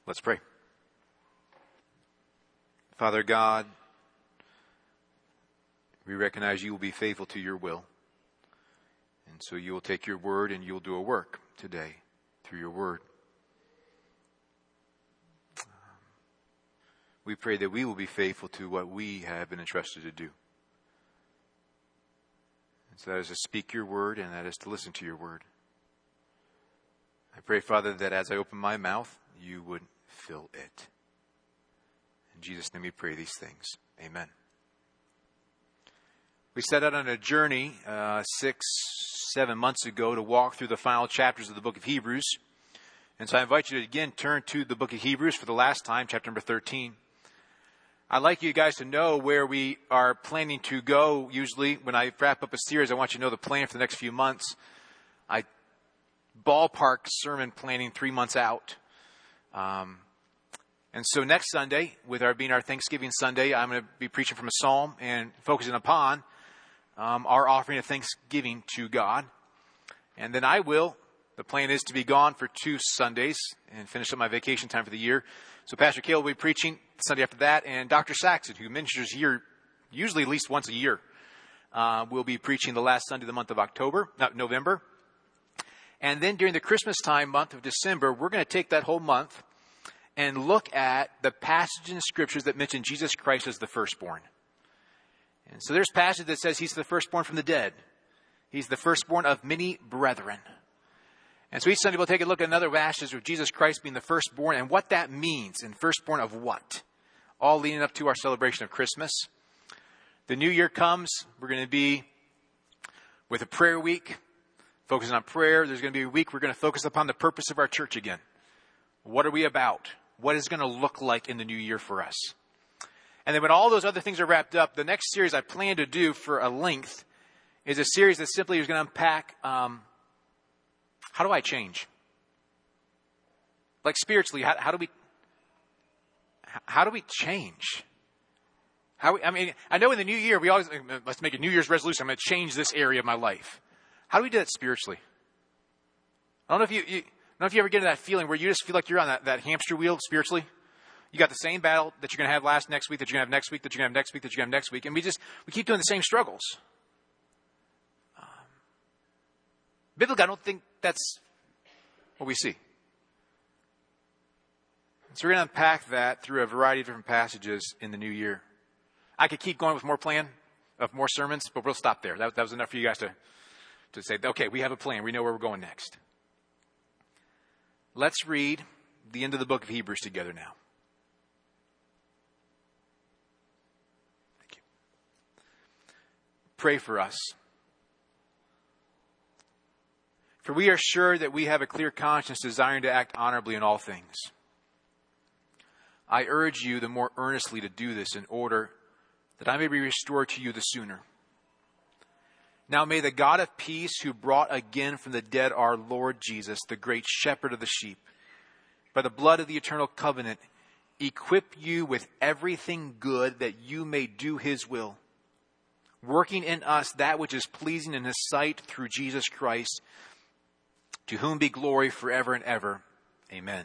Let's pray. Father God, we recognize you will be faithful to your will. And so you will take your word and you will do a work today through your word. We pray that we will be faithful to what we have been entrusted to do. And so that is to speak your word and that is to listen to your word. I pray, Father, that as I open my mouth, you would fill it. In Jesus' name we pray these things. Amen. We set out on a journey 6-7 months ago to walk through the final chapters of the book of Hebrews. And so I invite you to again turn to the book of Hebrews for the last time, chapter number 13. I'd like you guys to know where we are planning to go. Usually when I wrap up a series, I want you to know the plan for the next few months. I ballpark sermon planning 3 months out. And so next Sunday, with our being our Thanksgiving Sunday, I'm going to be preaching from a psalm and focusing upon our offering of thanksgiving to God. And then the plan is to be gone for 2 Sundays and finish up my vacation time for the year. So Pastor Cale will be preaching Sunday after that, and Dr. Saxon, who ministers here usually at least once a year, will be preaching the last Sunday of the month of November. And then during the Christmas time month of December, we're going to take that whole month and look at the passages in Scriptures that mention Jesus Christ as the firstborn. And so there's a passage that says he's the firstborn from the dead. He's the firstborn of many brethren. And so each Sunday we'll take a look at another passage of Jesus Christ being the firstborn and what that means, and firstborn of what? All leading up to our celebration of Christmas. The new year comes. We're going to be with a prayer week, focusing on prayer. There's going to be a week we're going to focus upon the purpose of our church again. What are we about? What is it going to look like in the new year for us? And then when all those other things are wrapped up, the next series I plan to do for a length is a series that simply is going to unpack how do I change? Like spiritually, how do we change? I know in the new year we always let's make a New Year's resolution. I'm going to change this area of my life. How do we do that spiritually? I don't know if you ever get into that feeling where you just feel like you're on that hamster wheel spiritually. You got the same battle that you're going to have next week, that you're going to have next week, that you're going to have next week, that you're going to have next week. And we keep doing the same struggles. Biblically, I don't think that's what we see. So we're going to unpack that through a variety of different passages in the new year. I could keep going with more sermons, but we'll stop there. That was enough for you guys to say, okay, we have a plan. We know where we're going next. Let's read the end of the book of Hebrews together now. Thank you. Pray for us. For we are sure that we have a clear conscience, desiring to act honorably in all things. I urge you the more earnestly to do this, in order that I may be restored to you the sooner. Now may the God of peace, who brought again from the dead our Lord Jesus, the great shepherd of the sheep, by the blood of the eternal covenant, equip you with everything good, that you may do his will, working in us that which is pleasing in his sight, through Jesus Christ, to whom be glory forever and ever. Amen.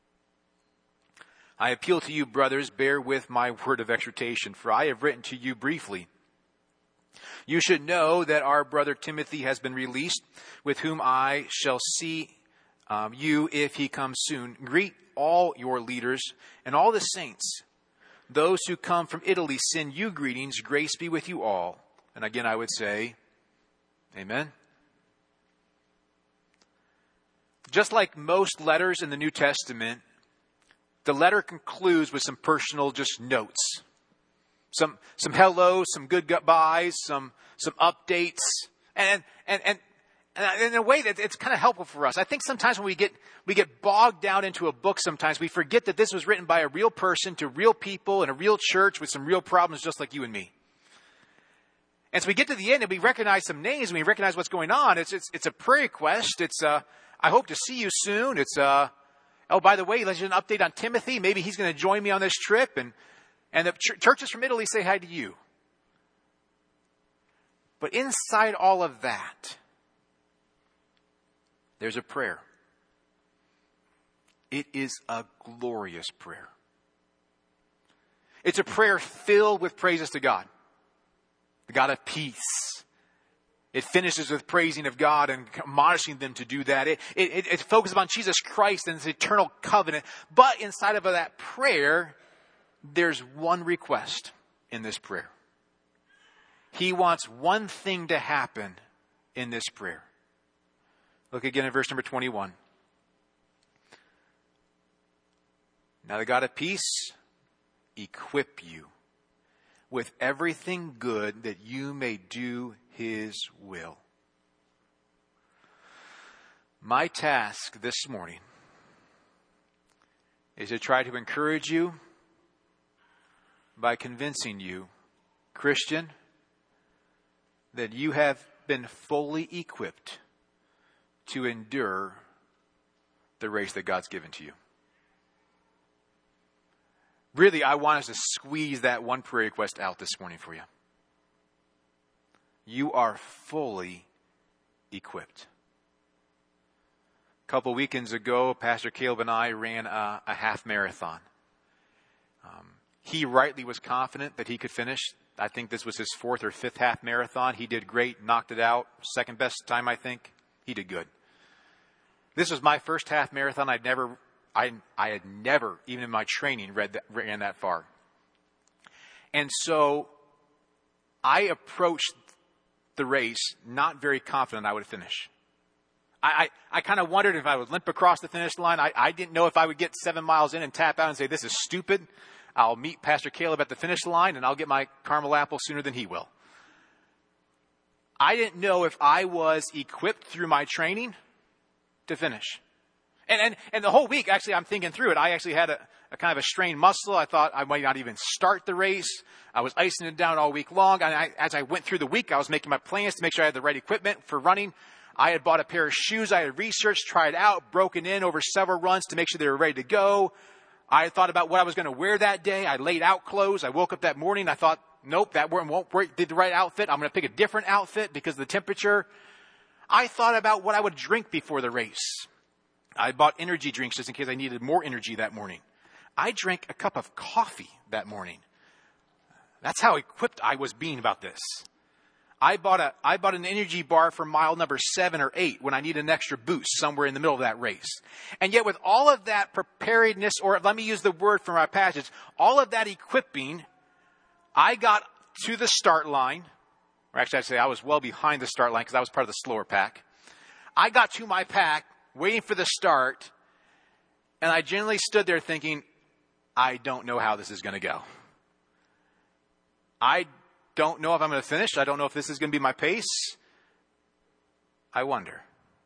I appeal to you, brothers, bear with my word of exhortation, for I have written to you briefly. You should know that our brother Timothy has been released, with whom I shall see you if he comes soon. Greet all your leaders and all the saints. Those who come from Italy send you greetings. Grace be with you all. And again, I would say, amen. Just like most letters in the New Testament, the letter concludes with some personal just notes. Some hellos, some good goodbyes, some updates. And in a way that it's kind of helpful for us. I think sometimes when we get bogged down into a book, sometimes we forget that this was written by a real person to real people in a real church with some real problems just like you and me. And so we get to the end and we recognize some names and we recognize what's going on. It's a prayer request. It's I hope to see you soon. It's oh, by the way, let's get an update on Timothy. Maybe he's going to join me on this trip. And the churches from Italy say hi to you. But inside all of that, there's a prayer. It is a glorious prayer. It's a prayer filled with praises to God, the God of peace. It finishes with praising of God and admonishing them to do that. It focuses on Jesus Christ and his eternal covenant. But inside of that prayer, there's one request in this prayer. He wants one thing to happen in this prayer. Look again at verse number 21. Now the God of peace equip you with everything good that you may do his will. My task this morning is to try to encourage you by convincing you, Christian, that you have been fully equipped to endure the race that God's given to you. Really, I want us to squeeze that one prayer request out this morning for you. You are fully equipped. A couple weekends ago, Pastor Caleb and I ran a half marathon. He rightly was confident that he could finish. I think this was his 4th or 5th half marathon. He did great, knocked it out. Second best time, I think. He did good. This was my first half marathon. I had never, even in my training, ran that far. And so I approached the race not very confident I would finish. I kind of wondered if I would limp across the finish line. I didn't know if I would get 7 miles in and tap out and say, this is stupid. I'll meet Pastor Caleb at the finish line and I'll get my caramel apple sooner than he will. I didn't know if I was equipped through my training to finish. And the whole week, actually, I'm thinking through it. I actually had a kind of a strained muscle. I thought I might not even start the race. I was icing it down all week long. And as I went through the week, I was making my plans to make sure I had the right equipment for running. I had bought a pair of shoes. I had researched, tried out, broken in over several runs to make sure they were ready to go. I had thought about what I was going to wear that day. I laid out clothes. I woke up that morning. I thought, nope, that won't work. Did the right outfit. I'm going to pick a different outfit because of the temperature. I thought about what I would drink before the race. I bought energy drinks just in case I needed more energy that morning. I drank a cup of coffee that morning. That's how equipped I was being about this. I bought an energy bar for mile number 7 or 8 when I needed an extra boost somewhere in the middle of that race. And yet with all of that preparedness, or let me use the word from our passage, all of that equipping, I got to the start line. Or actually, I'd say I was well behind the start line because I was part of the slower pack. I got to my pack, waiting for the start, and I generally stood there thinking, I don't know how this is going to go. I don't know if I'm going to finish. I don't know if this is going to be my pace. I wonder.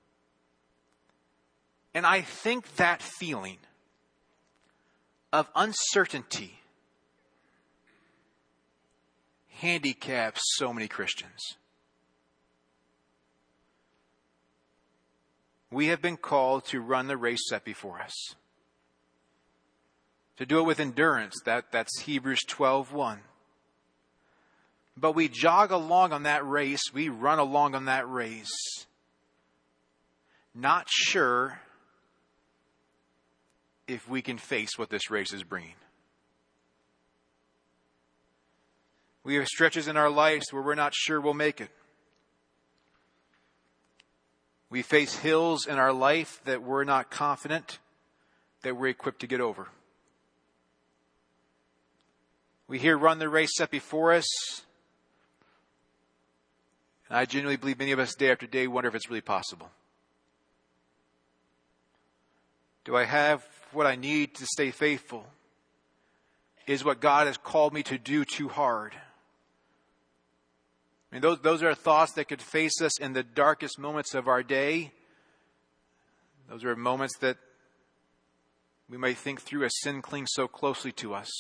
And I think that feeling of uncertainty handicaps so many Christians. We have been called to run the race set before us. To do it with endurance. That's Hebrews 12:1. But we jog along on that race. We run along on that race. Not sure if we can face what this race is bringing. We have stretches in our lives where we're not sure we'll make it. We face hills in our life that we're not confident that we're equipped to get over. We hear run the race set before us. And I genuinely believe many of us day after day wonder if it's really possible. Do I have what I need to stay faithful? Is what God has called me to do too hard? I mean, those are thoughts that could face us in the darkest moments of our day. Those are moments that we might think through as sin clings so closely to us.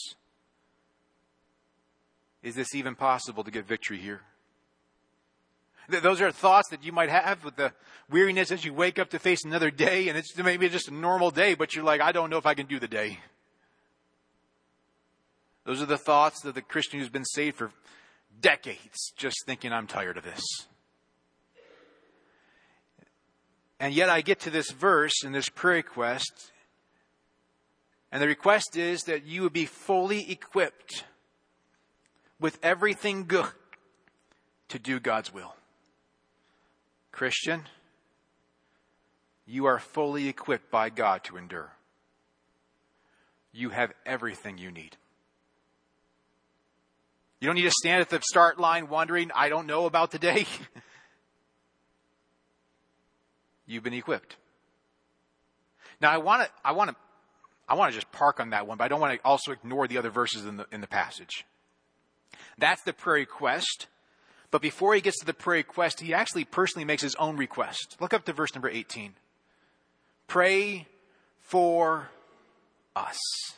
Is this even possible to get victory here? Those are thoughts that you might have with the weariness as you wake up to face another day, and it's maybe just a normal day, but you're like, I don't know if I can do the day. Those are the thoughts of the Christian who's been saved for decades, just thinking, I'm tired of this. And yet I get to this verse in this prayer request, And the request is that you would be fully equipped with everything good to do God's will. Christian, you are fully equipped by God to endure. You have everything you need. You don't need to stand at the start line wondering, I don't know about today. You've been equipped. Now I want to just park on that one, but I don't want to also ignore the other verses in the passage. That's the prayer request. But before he gets to the prayer request, he actually personally makes his own request. Look up to verse number 18. Pray for us.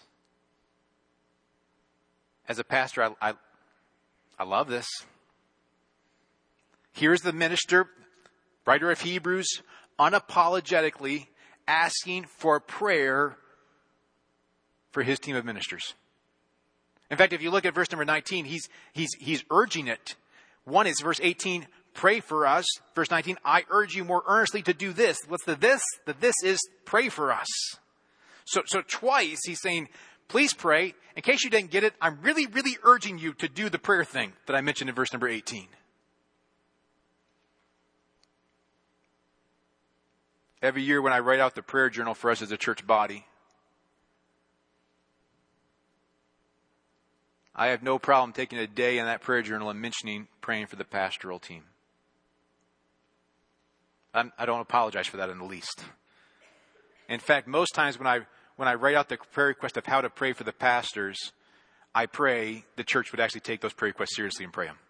As a pastor, I love this. Here's the minister, writer of Hebrews, unapologetically asking for prayer for his team of ministers. In fact, if you look at verse number 19, he's urging it. One is verse 18, pray for us. Verse 19, I urge you more earnestly to do this. What's the this? The this is pray for us. So twice he's saying, please pray. In case you didn't get it, I'm really, really urging you to do the prayer thing that I mentioned in verse number 18. Every year when I write out the prayer journal for us as a church body, I have no problem taking a day in that prayer journal and mentioning praying for the pastoral team. I don't apologize for that in the least. In fact, most times when I write out the prayer request of how to pray for the pastors, I pray the church would actually take those prayer requests seriously and pray them.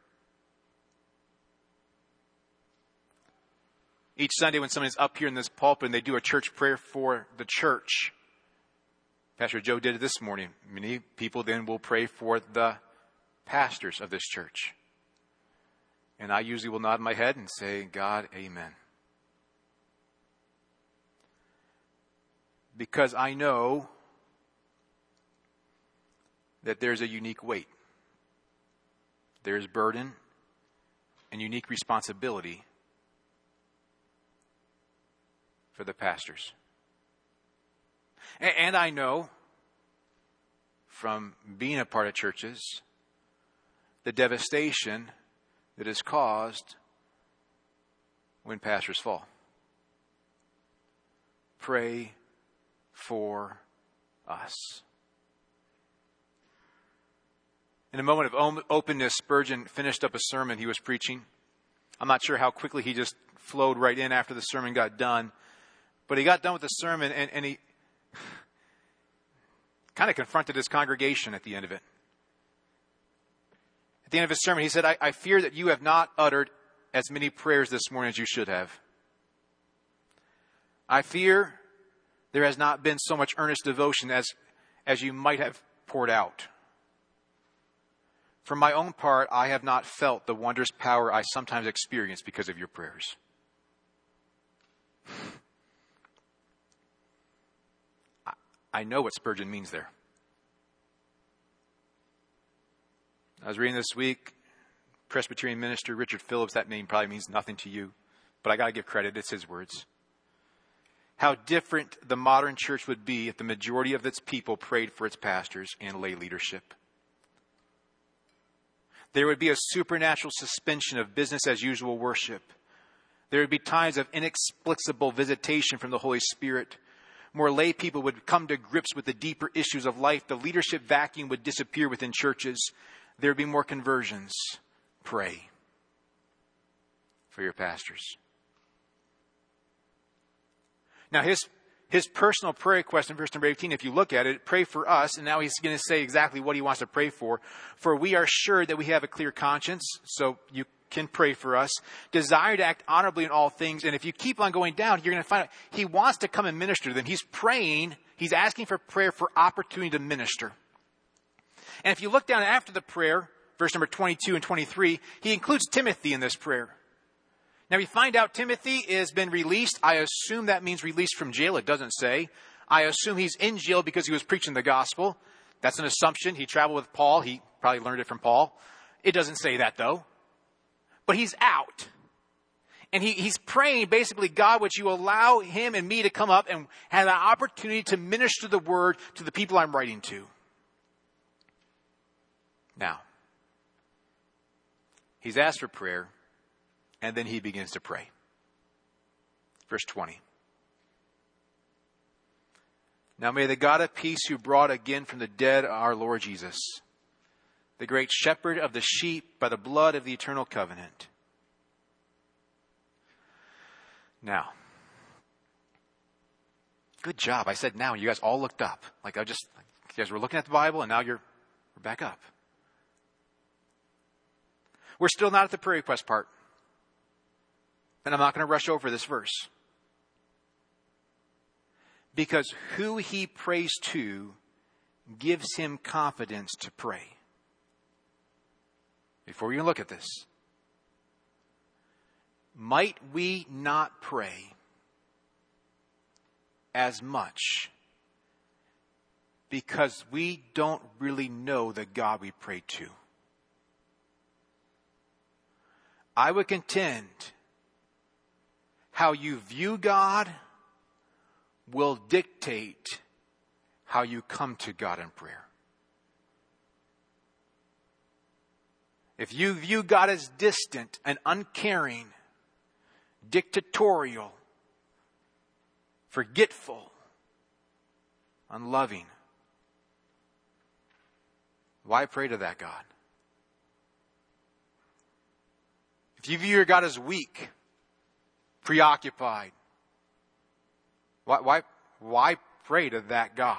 Each Sunday when somebody's up here in this pulpit and they do a church prayer for the church, Pastor Joe did it this morning. Many people then will pray for the pastors of this church. And I usually will nod my head and say, God, amen. Because I know that there's a unique weight. There's burden and unique responsibility for the pastors. And I know from being a part of churches the devastation that is caused when pastors fall. Pray for us. In a moment of openness, Spurgeon finished up a sermon he was preaching. I'm not sure how quickly he just flowed right in after the sermon got done. But he got done with the sermon and he kind of confronted his congregation at the end of it. At the end of his sermon, he said, I fear that you have not uttered as many prayers this morning as you should have. I fear there has not been so much earnest devotion as you might have poured out. For my own part, I have not felt the wondrous power I sometimes experience because of your prayers. I know what Spurgeon means there. I was reading this week, Presbyterian minister Richard Phillips, that name probably means nothing to you, but I got to give credit, it's his words. How different the modern church would be if the majority of its people prayed for its pastors and lay leadership. There would be a supernatural suspension of business as usual worship. There would be times of inexplicable visitation from the Holy Spirit. More lay people would come to grips with the deeper issues of life. The leadership vacuum would disappear within churches. There would be more conversions. Pray for your pastors. Now his personal prayer request in verse number 18, if you look at it, pray for us. And now he's going to say exactly what he wants to pray for. For we are sure that we have a clear conscience. So you can pray for us. Desire to act honorably in all things. And if you keep on going down, you're going to find out he wants to come and minister to them. He's praying. He's asking for prayer for opportunity to minister. And if you look down after the prayer, verse number 22 and 23, he includes Timothy in this prayer. Now we find out Timothy has been released. I assume that means released from jail. It doesn't say. I assume he's in jail because he was preaching the gospel. That's an assumption. He traveled with Paul. He probably learned it from Paul. It doesn't say that though. But he's out. And he's praying, basically, God, would you allow him and me to come up and have an opportunity to minister the word to the people I'm writing to. Now, he's asked for prayer, and then he begins to pray. Verse 20. Now may the God of peace, who brought again from the dead our Lord Jesus, the great shepherd of the sheep by the blood of the eternal covenant. Now, good job. I said now. You guys all looked up. You guys were looking at the Bible, and now we're back up. We're still not at the prayer request part. And I'm not going to rush over this verse. Because who he prays to gives him confidence to pray. Before we even look at this, might we not pray as much because we don't really know the God we pray to? I would contend how you view God will dictate how you come to God in prayer. If you view God as distant and uncaring, dictatorial, forgetful, unloving, why pray to that God? If you view your God as weak, preoccupied, why pray to that God?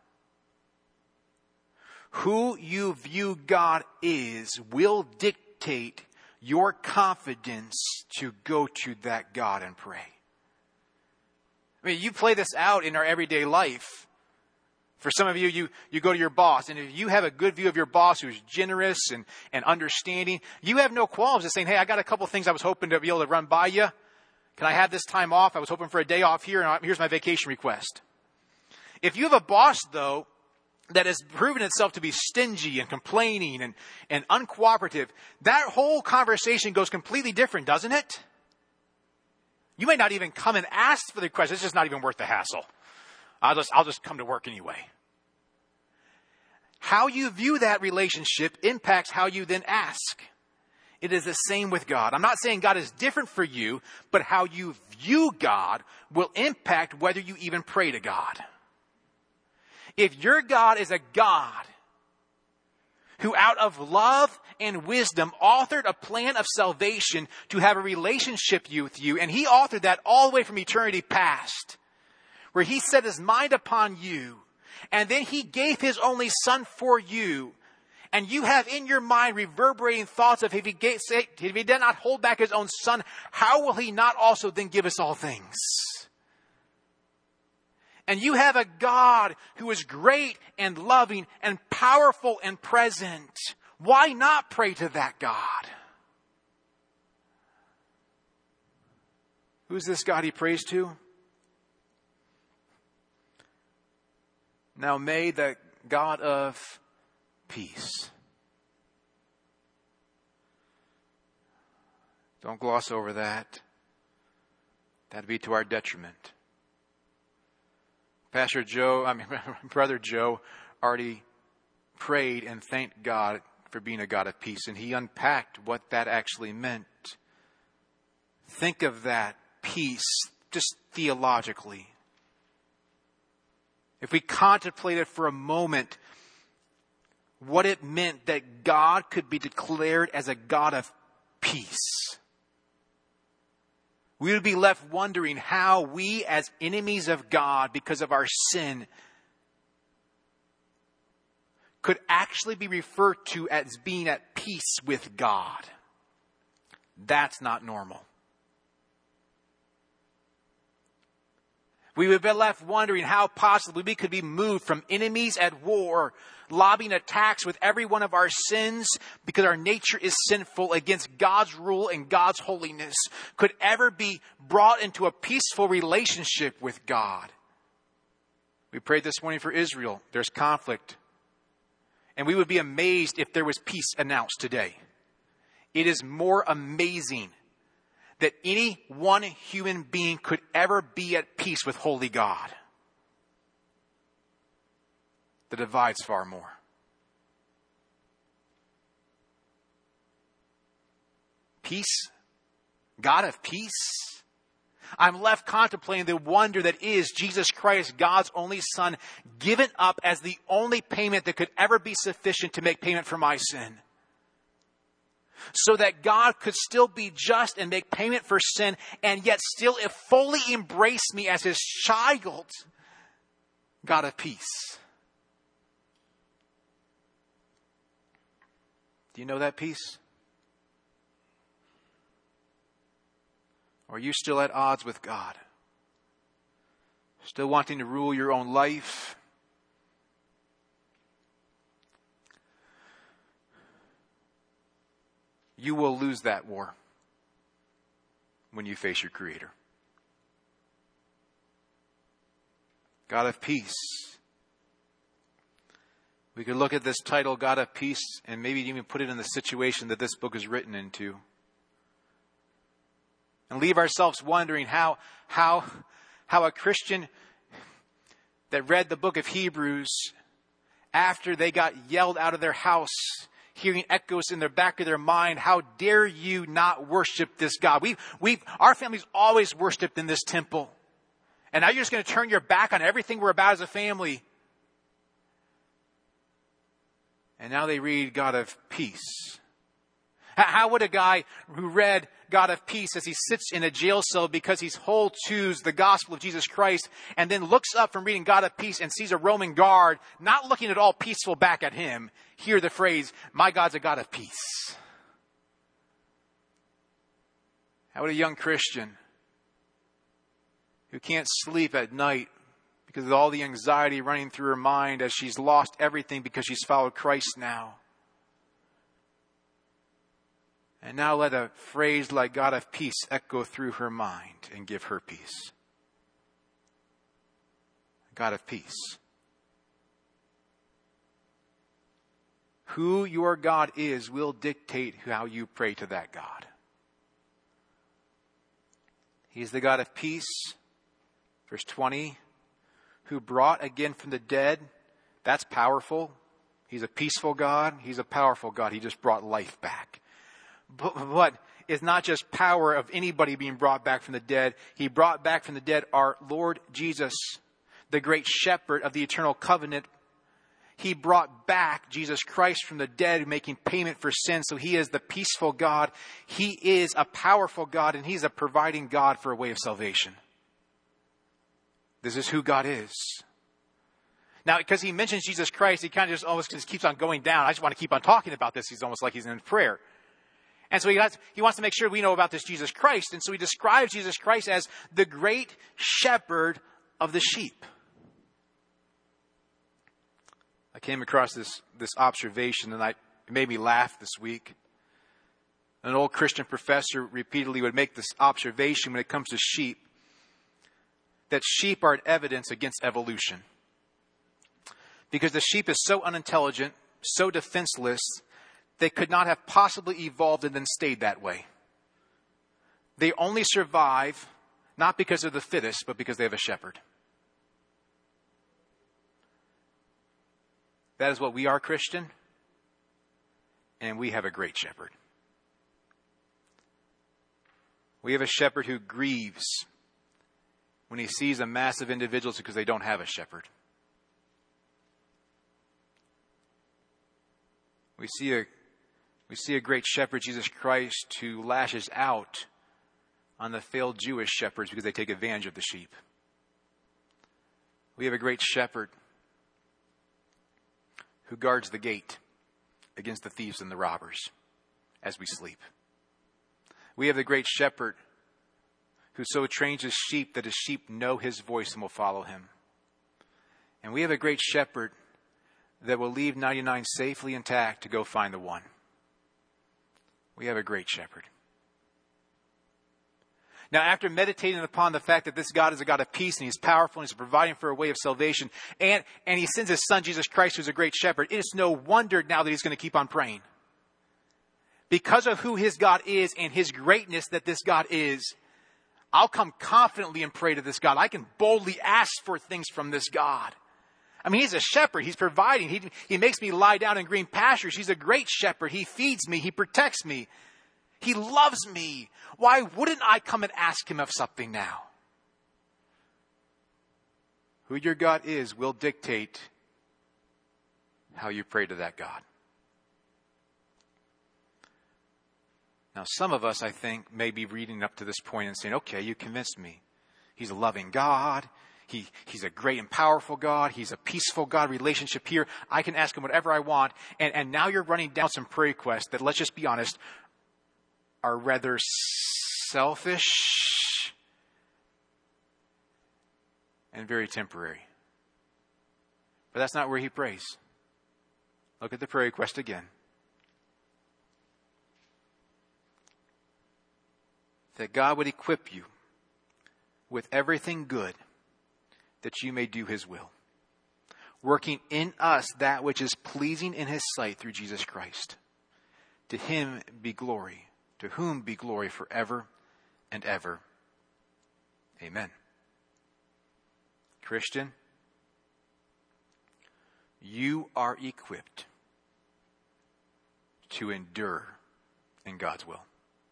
Who you view God is will dictate your confidence to go to that God and pray. I mean, you play this out in our everyday life. For some of you, you go to your boss, and if you have a good view of your boss who's generous and understanding, you have no qualms of saying, hey, I got a couple things I was hoping to be able to run by you. Can I have this time off? I was hoping for a day off here, and here's my vacation request. If you have a boss, though, that has proven itself to be stingy and complaining and uncooperative, that whole conversation goes completely different, doesn't it? You may not even come and ask for the request. It's just not even worth the hassle. I'll just come to work anyway. How you view that relationship impacts how you then ask. It is the same with God. I'm not saying God is different for you, but how you view God will impact whether you even pray to God. If your God is a God who out of love and wisdom authored a plan of salvation to have a relationship with you, and he authored that all the way from eternity past, where he set his mind upon you, and then he gave his only son for you, and you have in your mind reverberating thoughts of if he did not hold back his own son, how will he not also then give us all things? And you have a God who is great and loving and powerful and present. Why not pray to that God? Who's this God he prays to? Now may the God of peace. Don't gloss over that. That'd be to our detriment. Brother Joe already prayed and thanked God for being a God of peace, and he unpacked what that actually meant. Think of that peace just theologically. If we contemplated for a moment what it meant that God could be declared as a God of peace, we would be left wondering how we as enemies of God because of our sin could actually be referred to as being at peace with God. That's not normal. We would be left wondering how possibly we could be moved from enemies at war, lobbying attacks with every one of our sins because our nature is sinful against God's rule and God's holiness, could ever be brought into a peaceful relationship with God. We prayed this morning for Israel. There's conflict. And we would be amazed if there was peace announced today. It is more amazing that any one human being could ever be at peace with holy God. The divide's far more. Peace? God of peace? I'm left contemplating the wonder that is Jesus Christ, God's only Son, given up as the only payment that could ever be sufficient to make payment for my sin. So that God could still be just and make payment for sin, and yet still fully embrace me as his child. God of peace. Do you know that peace? Or are you still at odds with God? Still wanting to rule your own life? You will lose that war when you face your Creator. God of peace. We could look at this title, God of Peace, and maybe even put it in the situation that this book is written into. And leave ourselves wondering how a Christian that read the book of Hebrews, after they got yelled out of their house, hearing echoes in the back of their mind, how dare you not worship this God? Our family's always worshiped in this temple. And now you're just going to turn your back on everything we're about as a family. And now they read God of peace. How would a guy who read God of peace as he sits in a jail cell because he's holds to the gospel of Jesus Christ and then looks up from reading God of peace and sees a Roman guard not looking at all peaceful back at him, hear the phrase, my God's a God of peace? How would a young Christian who can't sleep at night because of all the anxiety running through her mind as she's lost everything because she's followed Christ now, and now let a phrase like God of peace echo through her mind and give her peace? God of peace. Who your God is will dictate how you pray to that God. He's the God of peace. Verse 20, who brought again from the dead. That's powerful. He's a peaceful God. He's a powerful God. He just brought life back. But it's not just power of anybody being brought back from the dead. He brought back from the dead our Lord Jesus, the great shepherd of the eternal covenant. He brought back Jesus Christ from the dead, making payment for sin. So he is the peaceful God. He is a powerful God, and he's a providing God for a way of salvation. This is who God is. Now, because he mentions Jesus Christ, he kind of just almost just keeps on going down. I just want to keep on talking about this. He's almost like he's in prayer. And so he wants to make sure we know about this Jesus Christ. And so he describes Jesus Christ as the great shepherd of the sheep. I came across this observation, and it made me laugh this week. An old Christian professor repeatedly would make this observation when it comes to sheep, that sheep are an evidence against evolution. Because the sheep is so unintelligent, so defenseless, they could not have possibly evolved and then stayed that way. They only survive not because of the fittest, but because they have a shepherd. That is what we are, Christian, and we have a great shepherd. We have a shepherd who grieves when he sees a mass of individuals because they don't have a shepherd. We see a great shepherd, Jesus Christ, who lashes out on the failed Jewish shepherds because they take advantage of the sheep. We have a great shepherd who guards the gate against the thieves and the robbers as we sleep. We have the great shepherd who so trains his sheep that his sheep know his voice and will follow him. And we have a great shepherd that will leave 99 safely intact to go find the one. We have a great shepherd. Now, after meditating upon the fact that this God is a God of peace and he's powerful and he's providing for a way of salvation, and he sends his son Jesus Christ, who's a great shepherd, it is no wonder now that he's going to keep on praying. because of who his God is and his greatness that this God is, I'll come confidently and pray to this God. I can boldly ask for things from this God. I mean, he's a shepherd. He's providing. He makes me lie down in green pastures. He's a great shepherd. He feeds me. He protects me. He loves me. Why wouldn't I come and ask him of something now? Who your God is will dictate how you pray to that God. Now, some of us, I think, may be reading up to this point and saying, okay, you convinced me. He's a loving God. He's a great and powerful God. He's a peaceful God. Relationship here. I can ask him whatever I want. And now you're running down some prayer requests that, let's just be honest, are rather selfish and very temporary. But that's not where he prays. Look at the prayer request again. That God would equip you with everything good that you may do his will, working in us that which is pleasing in his sight through Jesus Christ. To him be glory, to whom be glory forever and ever. Amen. Christian, you are equipped to endure in God's will.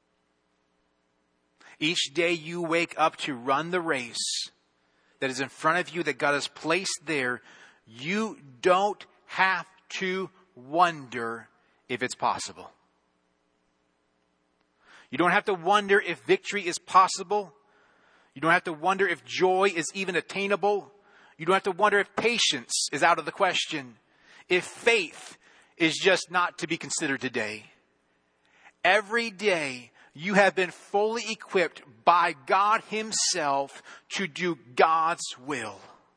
Each day you wake up to run the race that is in front of you that God has placed there. You don't have to wonder if it's possible. You don't have to wonder if victory is possible. You don't have to wonder if joy is even attainable. You don't have to wonder if patience is out of the question. If faith is just not to be considered today. Every day you have been fully equipped by God himself to do God's will.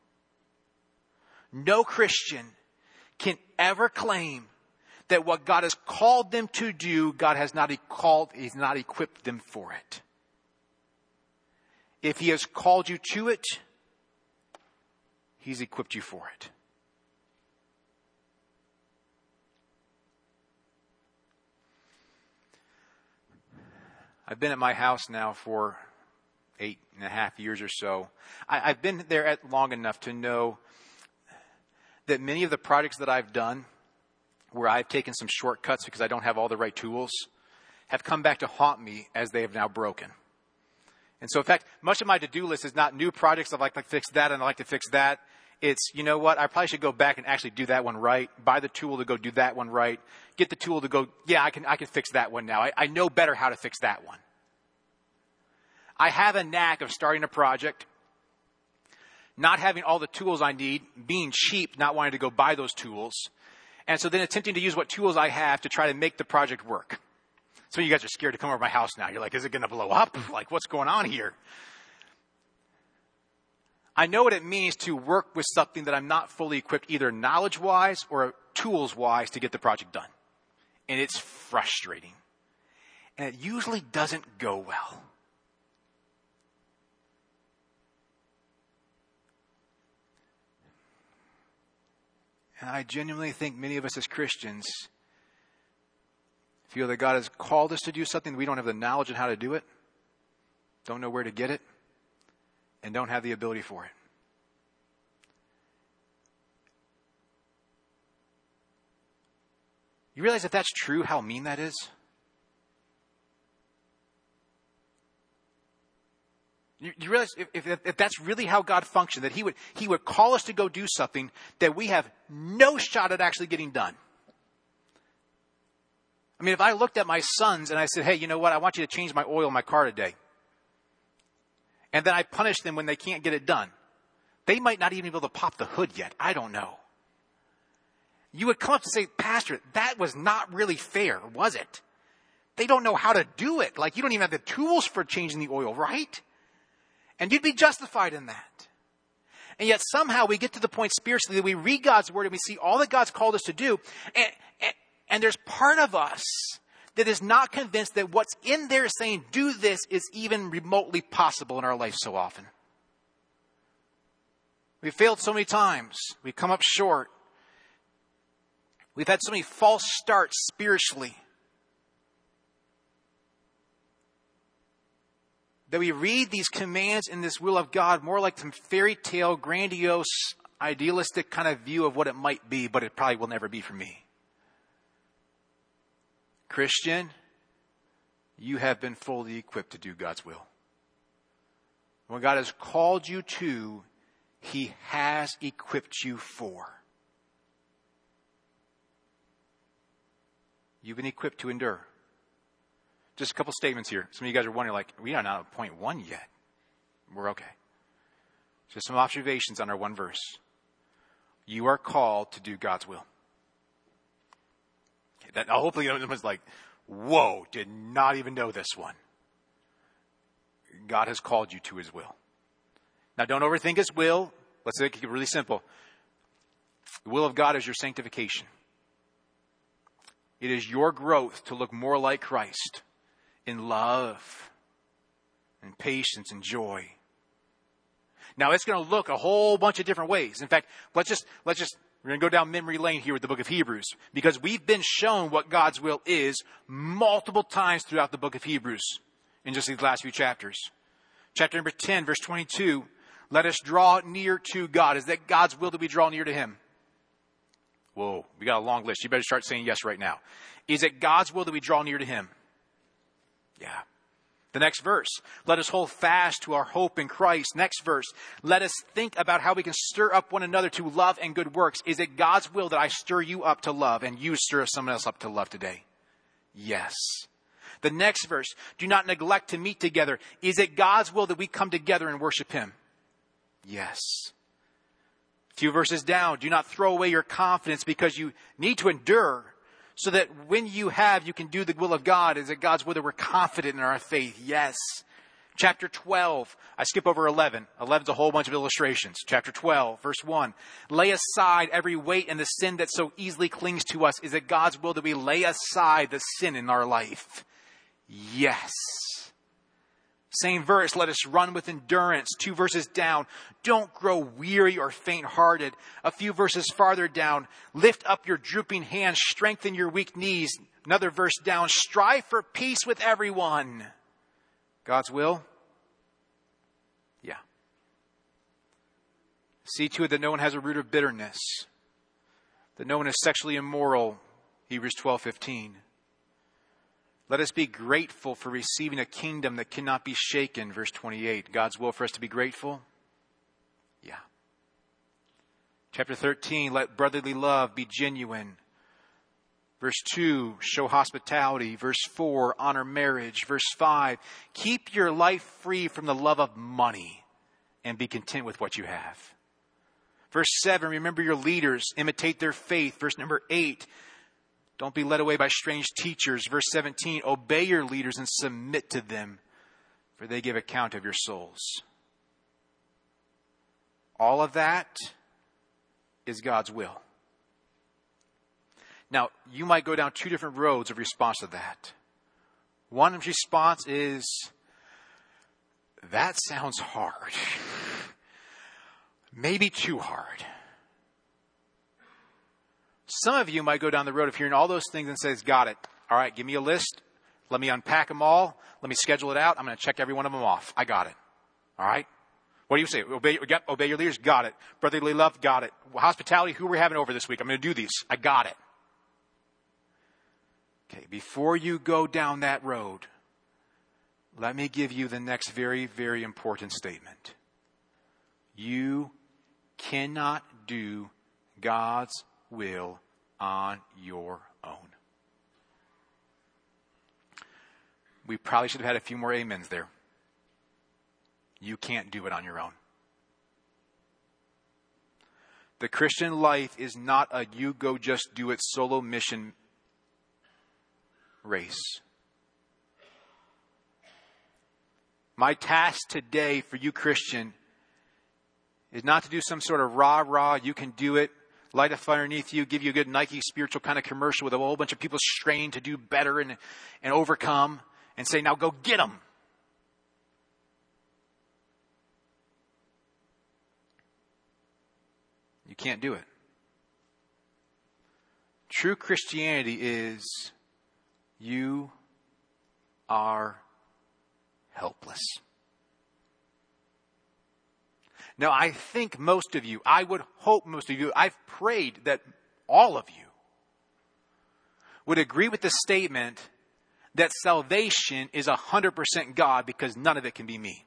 No Christian can ever claim that what God has called them to do, God has not he's not equipped them for it. If he has called you to it, he's equipped you for it. I've been at my house now for 8.5 years or so. I've been there long enough to know that many of the projects that I've done, where I've taken some shortcuts because I don't have all the right tools, have come back to haunt me as they have now broken. And so, in fact, much of my to-do list is not new projects. I'd like to fix that and I'd like to fix that. It's, you know what, I probably should go back and actually do that one right. Buy the tool to go do that one right. Get the tool to go, yeah, I can fix that one now. I know better how to fix that one. I have a knack of starting a project, not having all the tools I need, being cheap, not wanting to go buy those tools, and so then attempting to use what tools I have to try to make the project work. Some of you guys are scared to come over to my house now. You're like, is it going to blow up? Like, what's going on here? I know what it means to work with something that I'm not fully equipped, either knowledge-wise or tools-wise, to get the project done. And it's frustrating. And it usually doesn't go well. And I genuinely think many of us as Christians feel that God has called us to do something. We don't have the knowledge on how to do it, don't know where to get it, and don't have the ability for it. You realize if that's true, how mean that is? You realize if that's really how God functioned, that he would call us to go do something that we have no shot at actually getting done. I mean, if I looked at my sons and I said, hey, you know what? I want you to change my oil in my car today. And then I punish them when they can't get it done. They might not even be able to pop the hood yet. I don't know. You would come up to say, Pastor, that was not really fair, was it? They don't know how to do it. Like, you don't even have the tools for changing the oil, right? And you'd be justified in that. And yet somehow we get to the point spiritually that we read God's word and we see all that God's called us to do. And there's part of us that is not convinced that what's in there saying do this is even remotely possible in our life so often. We've failed so many times. We've come up short. We've had so many false starts spiritually. that we read these commands in this will of God more like some fairy tale, grandiose, idealistic kind of view of what it might be, but it probably will never be for me. Christian, you have been fully equipped to do God's will. What God has called you to, He has equipped you for. You've been equipped to endure. Just a couple statements here. Some of you guys are wondering, like, we are not at point 1 yet. We're okay. Just some observations on our one verse. You are called to do God's will. Okay, that, hopefully it was like, whoa, did not even know this one. God has called you to His will. Now, don't overthink His will. Let's make it really simple. The will of God is your sanctification. It is your growth to look more like Christ in love and patience and joy. Now, it's going to look a whole bunch of different ways. In fact, we're going to go down memory lane here with the book of Hebrews, because we've been shown what God's will is multiple times throughout the book of Hebrews in just these last few chapters. Chapter number 10, verse 22, let us draw near to God. Is that God's will that we draw near to Him? Whoa, we got a long list. You better start saying yes right now. Is it God's will that we draw near to Him? Yeah. The next verse, let us hold fast to our hope in Christ. Next verse, let us think about how we can stir up one another to love and good works. Is it God's will that I stir you up to love and you stir someone else up to love today? Yes. The next verse, do not neglect to meet together. Is it God's will that we come together and worship Him? Yes. A few verses down, do not throw away your confidence because you need to endure so that when you can do the will of God. Is it God's will that we're confident in our faith? Yes. Chapter 12, I skip over 11. 11's a whole bunch of illustrations. Chapter 12, verse 1. Lay aside every weight and the sin that so easily clings to us. Is it God's will that we lay aside the sin in our life? Yes. Same verse, let us run with endurance. 2 verses down, don't grow weary or faint-hearted. A few verses farther down, lift up your drooping hands, strengthen your weak knees. Another verse down, strive for peace with everyone. God's will? Yeah. See to it that no one has a root of bitterness, that no one is sexually immoral. Hebrews 12:15. Let us be grateful for receiving a kingdom that cannot be shaken. Verse 28. God's will for us to be grateful? Yeah. Chapter 13. Let brotherly love be genuine. Verse 2. Show hospitality. Verse 4. Honor marriage. Verse 5. Keep your life free from the love of money and be content with what you have. Verse 7. Remember your leaders. Imitate their faith. Verse number 8. Don't be led away by strange teachers. Verse 17, obey your leaders and submit to them, for they give account of your souls. All of that is God's will. Now, you might go down 2 different roads of response to that. One response is, that sounds hard. Maybe too hard. Some of you might go down the road of hearing all those things and says, got it. All right, give me a list. Let me unpack them all. Let me schedule it out. I'm going to check every one of them off. I got it. All right. What do you say? Obey your leaders? Got it. Brotherly love? Got it. Hospitality, who we're having over this week? I'm going to do these. I got it. Okay, before you go down that road, let me give you the next very, very important statement. You cannot do God's will on your own. We probably should have had a few more amens there. You can't do it on your own. The Christian life is not a you go just do it solo mission race. My task today for you, Christian, is not to do some sort of rah, you can do it, light a fire underneath you, give you a good Nike spiritual kind of commercial with a whole bunch of people straining to do better and overcome and say, now go get them. You can't do it. True Christianity is you are helpless. Now, I think most of you, I would hope most of you, I've prayed that all of you would agree with the statement that salvation is 100% God because none of it can be me.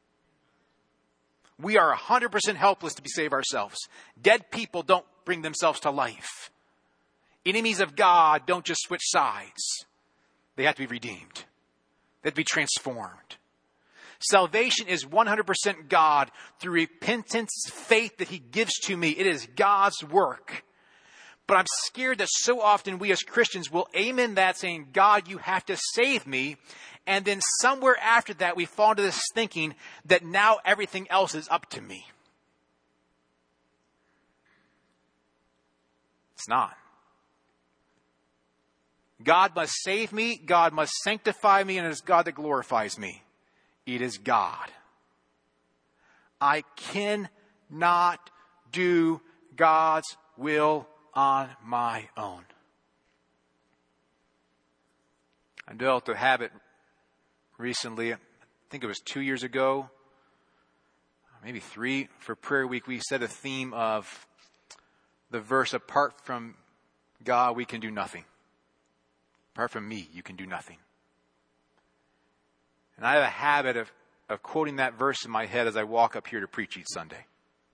We are 100% helpless to save ourselves. Dead people don't bring themselves to life. Enemies of God don't just switch sides. They have to be redeemed. They have to be transformed. Salvation is 100% God through repentance, faith that he gives to me. It is God's work. But I'm scared that so often we as Christians will amen that saying, God, you have to save me. And then somewhere after that, we fall into this thinking that now everything else is up to me. It's not. God must save me. God must sanctify me. And it is God that glorifies me. It is God. I cannot do God's will on my own. I developed a habit recently. I think it was 2 years ago, maybe 3. For prayer week, we set a theme of the verse, apart from God, we can do nothing. Apart from me, you can do nothing. And I have a habit of quoting that verse in my head as I walk up here to preach each Sunday.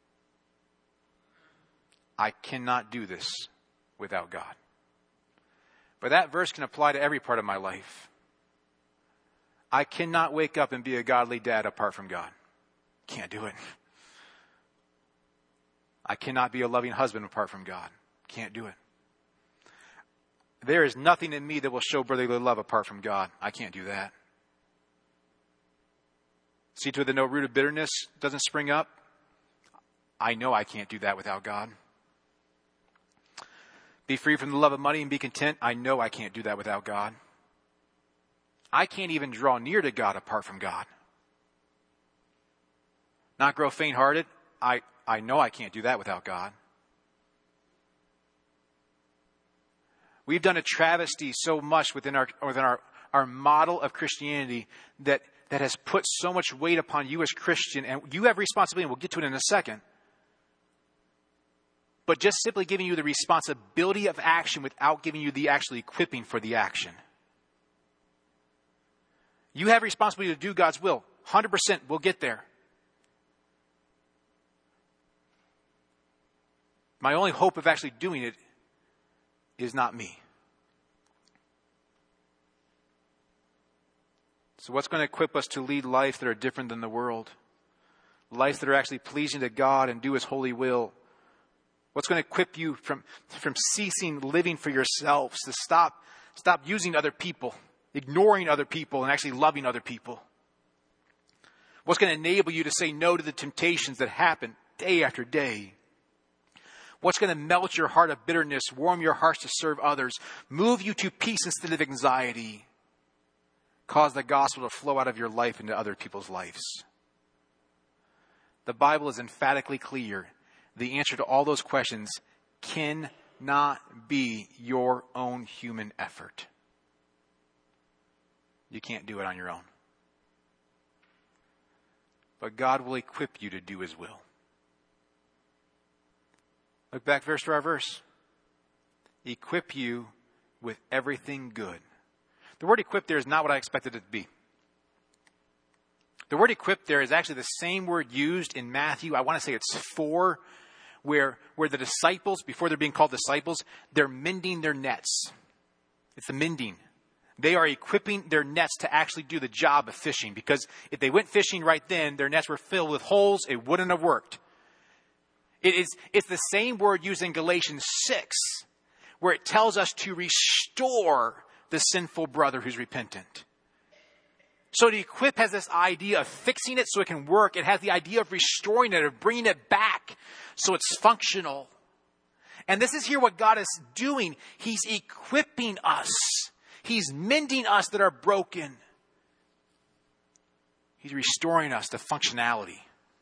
I cannot do this without God. But that verse can apply to every part of my life. I cannot wake up and be a godly dad apart from God. Can't do it. I cannot be a loving husband apart from God. Can't do it. There is nothing in me that will show brotherly love apart from God. I can't do that. See to it that no root of bitterness doesn't spring up. I know I can't do that without God. Be free from the love of money and be content. I know I can't do that without God. I can't even draw near to God apart from God. Not grow faint-hearted. I know I can't do that without God. We've done a travesty so much within our model of Christianity that has put so much weight upon you as Christian, and you have responsibility, and we'll get to it in a second. But just simply giving you the responsibility of action without giving you the actual equipping for the action. You have responsibility to do God's will. 100%, we'll get there. My only hope of actually doing it is not me. So what's going to equip us to lead lives that are different than the world? Lives that are actually pleasing to God and do his holy will. What's going to equip you from ceasing living for yourselves, to stop using other people, ignoring other people, and actually loving other people? What's going to enable you to say no to the temptations that happen day after day? What's going to melt your heart of bitterness, warm your hearts to serve others, move you to peace instead of anxiety, cause the gospel to flow out of your life into other people's lives? The Bible is emphatically clear. The answer to all those questions cannot be your own human effort. You can't do it on your own. But God will equip you to do his will. Look back verse to our verse. Equip you with everything good. The word equip there is not what I expected it to be. The word equip there is actually the same word used in Matthew. I want to say it's 4, where the disciples, before they're being called disciples, they're mending their nets. It's the mending. They are equipping their nets to actually do the job of fishing. Because if they went fishing right then, their nets were filled with holes. It wouldn't have worked. It's the same word used in Galatians 6, where it tells us to restore the sinful brother who's repentant. So to equip has this idea of fixing it so it can work. It has the idea of restoring it, of bringing it back so it's functional. And this is here what God is doing. He's equipping us. He's mending us that are broken. He's restoring us to functionality.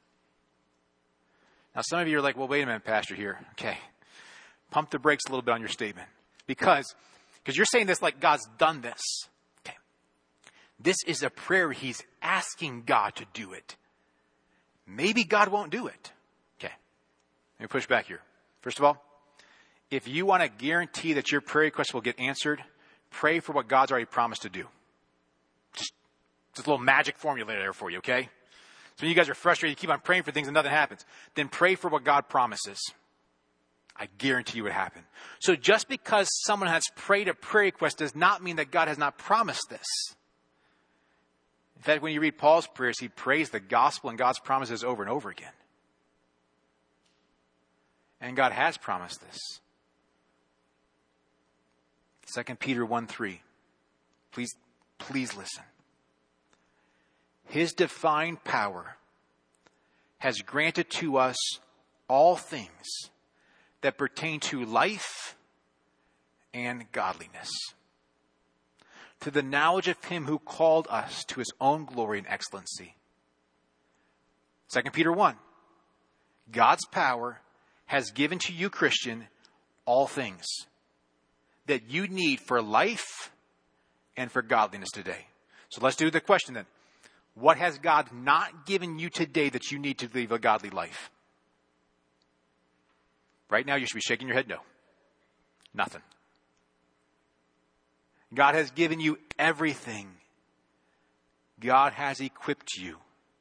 Now, some of you are like, well, wait a minute, Pastor, here. Okay. Pump the brakes a little bit on your statement. Because you're saying this like God's done this. Okay. This is a prayer he's asking God to do it. maybe God won't do it. Okay. Let me push back here. First of all, if you want to guarantee that your prayer request will get answered, pray for what God's already promised to do. Just a little magic formula there for you, okay? So when you guys are frustrated, you keep on praying for things and nothing happens. Then pray for what God promises. I guarantee you it will happen. So just because someone has prayed a prayer request does not mean that God has not promised this. In fact, when you read Paul's prayers, he prays the gospel and God's promises over and over again. And God has promised this. 2 Peter 1:3. Please listen. His divine power has granted to us all things that pertain to life and godliness, to the knowledge of him who called us to his own glory and excellency. 2 Peter 1. God's power has given to you, Christian, all things that you need for life and for godliness today. So let's do the question then. What has God not given you today that you need to live a godly life? Right now, you should be shaking your head no. Nothing. God has given you everything. God has equipped you.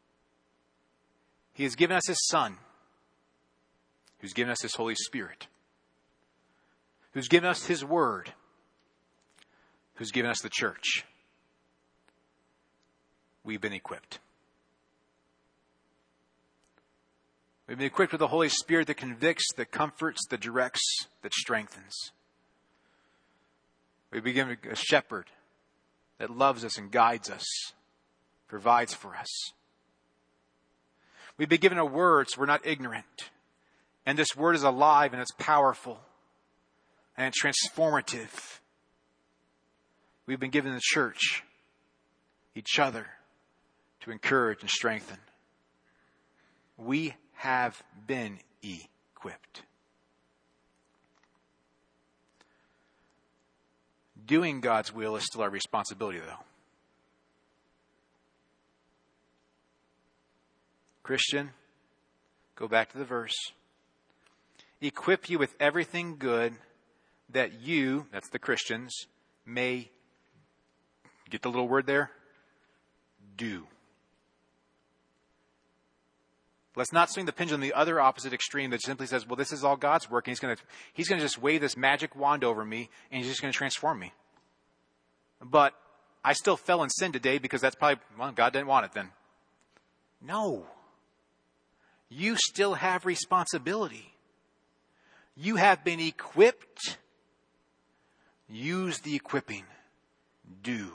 He has given us his Son, who's given us his Holy Spirit, who's given us his Word, who's given us the church. We've been equipped. We've been equipped with the Holy Spirit that convicts, that comforts, that directs, that strengthens. We've been given a shepherd that loves us and guides us, provides for us. We've been given a word so we're not ignorant. And this word is alive and it's powerful and it's transformative. We've been given the church, each other, to encourage and strengthen. We have been equipped. Doing God's will is still our responsibility, though. Christian, go back to the verse. Equip you with everything good that you, that's the Christians, may, get the little word there? Do. Let's not swing the pendulum the other opposite extreme that simply says, well, this is all God's work, and he's going to just wave this magic wand over me, and he's just going to transform me. But I still fell in sin today because that's probably, well, God didn't want it then. No. You still have responsibility. You have been equipped. Use the equipping. Do.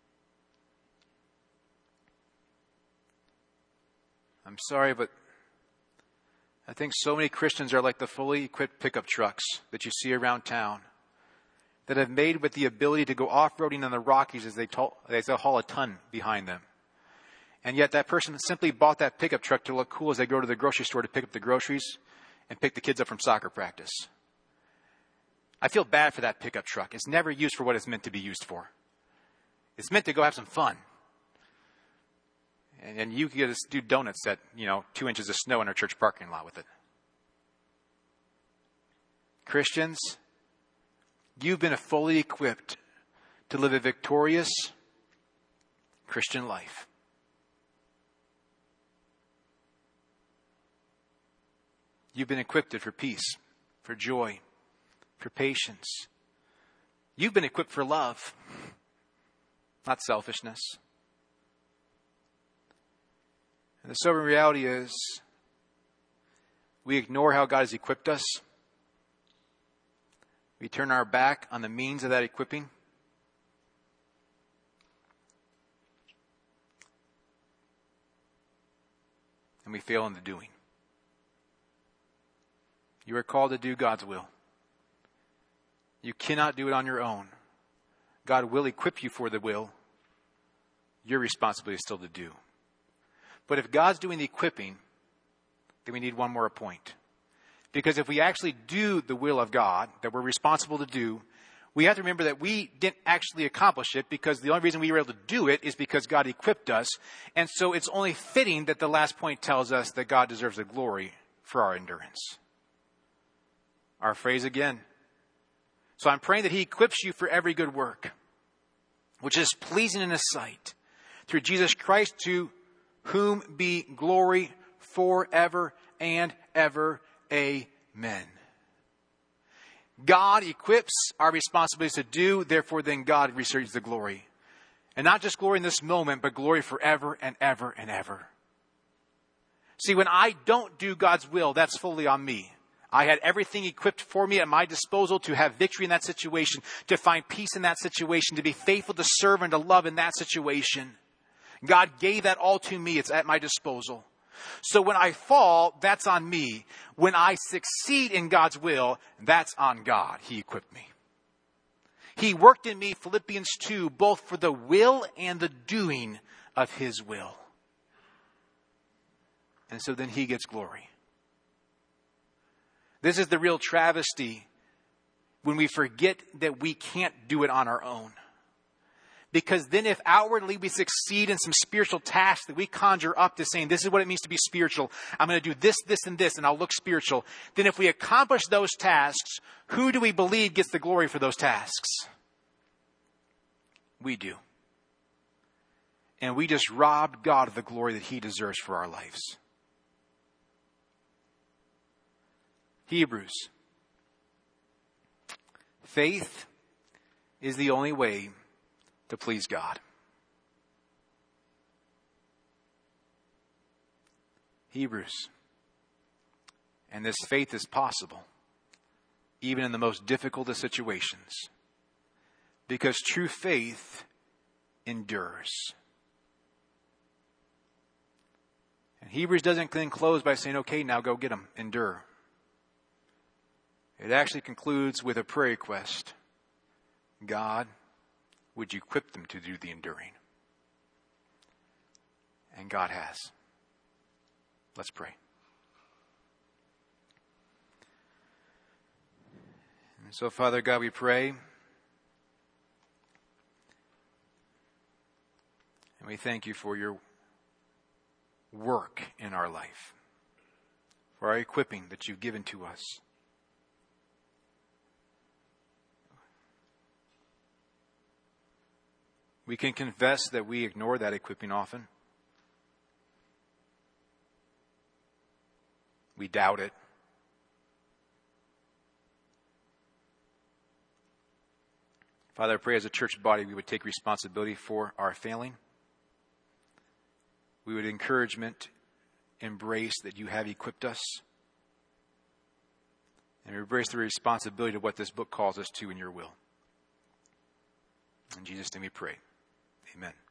I'm sorry, but I think so many Christians are like the fully equipped pickup trucks that you see around town that have made with the ability to go off-roading on the Rockies as they haul a ton behind them. And yet that person simply bought that pickup truck to look cool as they go to the grocery store to pick up the groceries and pick the kids up from soccer practice. I feel bad for that pickup truck. It's never used for what it's meant to be used for. It's meant to go have some fun. And you can do donuts at, 2 inches of snow in our church parking lot with it. Christians, you've been fully equipped to live a victorious Christian life. You've been equipped for peace, for joy, for patience. You've been equipped for love, not selfishness. And the sobering reality is we ignore how God has equipped us. We turn our back on the means of that equipping. And we fail in the doing. You are called to do God's will. You cannot do it on your own. God will equip you for the will. Your responsibility is still to do. But if God's doing the equipping, then we need one more point. Because if we actually do the will of God that we're responsible to do, we have to remember that we didn't actually accomplish it, because the only reason we were able to do it is because God equipped us. And so it's only fitting that the last point tells us that God deserves the glory for our endurance. Our phrase again. So I'm praying that he equips you for every good work, which is pleasing in his sight, through Jesus Christ, to whom be glory forever and ever. Amen. God equips our responsibilities to do, therefore then God receives the glory. And not just glory in this moment, but glory forever and ever and ever. See, when I don't do God's will, that's fully on me. I had everything equipped for me at my disposal to have victory in that situation, to find peace in that situation, to be faithful to serve and to love in that situation. God gave that all to me. It's at my disposal. So when I fall, that's on me. When I succeed in God's will, that's on God. He equipped me. He worked in me, Philippians 2, both for the will and the doing of his will. And so then he gets glory. This is the real travesty when we forget that we can't do it on our own. Because then if outwardly we succeed in some spiritual tasks that we conjure up to saying, this is what it means to be spiritual, I'm going to do this, this, and this, and I'll look spiritual. Then if we accomplish those tasks, who do we believe gets the glory for those tasks? We do. And we just robbed God of the glory that he deserves for our lives. Hebrews. Faith is the only way to please God. Hebrews. And this faith is possible, even in the most difficult of situations, because true faith endures. And Hebrews doesn't then close by saying, okay, now go get them, endure. It actually concludes with a prayer request. God, would you equip them to do the enduring? And God has. Let's pray. And so, Father God, we pray. And we thank you for your work in our life, for our equipping that you've given to us. We can confess that we ignore that equipping often. We doubt it. Father, I pray as a church body we would take responsibility for our failing. We would encouragement, embrace that you have equipped us. And we embrace the responsibility of what this book calls us to in your will. In Jesus' name we pray. Amen.